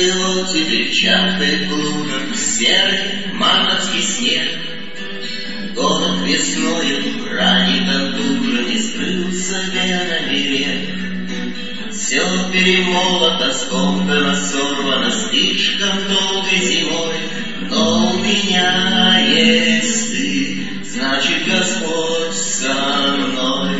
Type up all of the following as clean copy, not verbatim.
Рассвело, теперь чахает в лужах серый мартовский снег. Город весною ранит от тужи, не скрылся венами рек. Все перемолото, скомкано, сорвано слишком долгой зимой. Но у меня есть ты, значит, Господь со мной.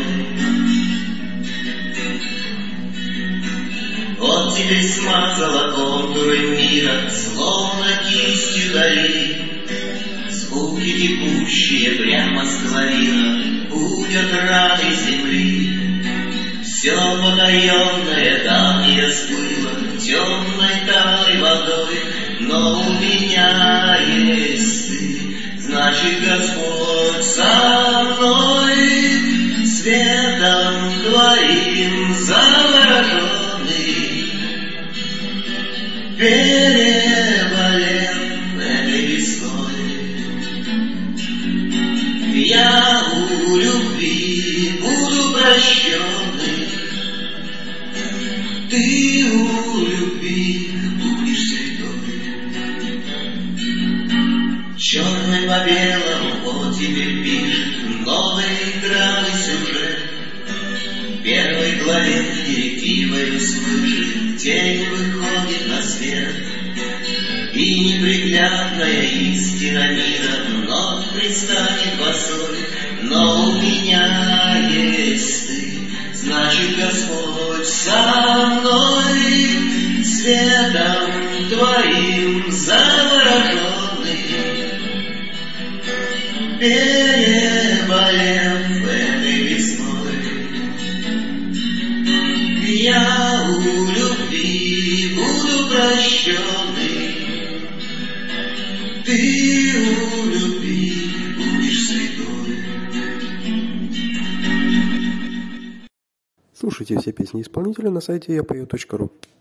Вот теперь смазала контуры мира, словно кистью дали. Звуки текущие прямо с клавира будут раны земли. Все потаенное давнее сплыло темной талой водой. Но у меня есть ты, значит, Господь со мной. Светом твоим завороженный, переболев этой весной. Я у любви буду прощенный, ты у любви будешь святой. Черный по белому вот теперь пишет новый драмы сюжет. В первой главе директивой свыше тень выходит на свет. И неприглядная истина мира вновь предстанет восой. Но у меня есть ты, значит, Господь со мной. Светом твоим завороженный, переболев этой весной. Я у любви буду прощенный, ты у любви будешь святой. Слушайте все песни исполнителя на сайте yapayot.ru.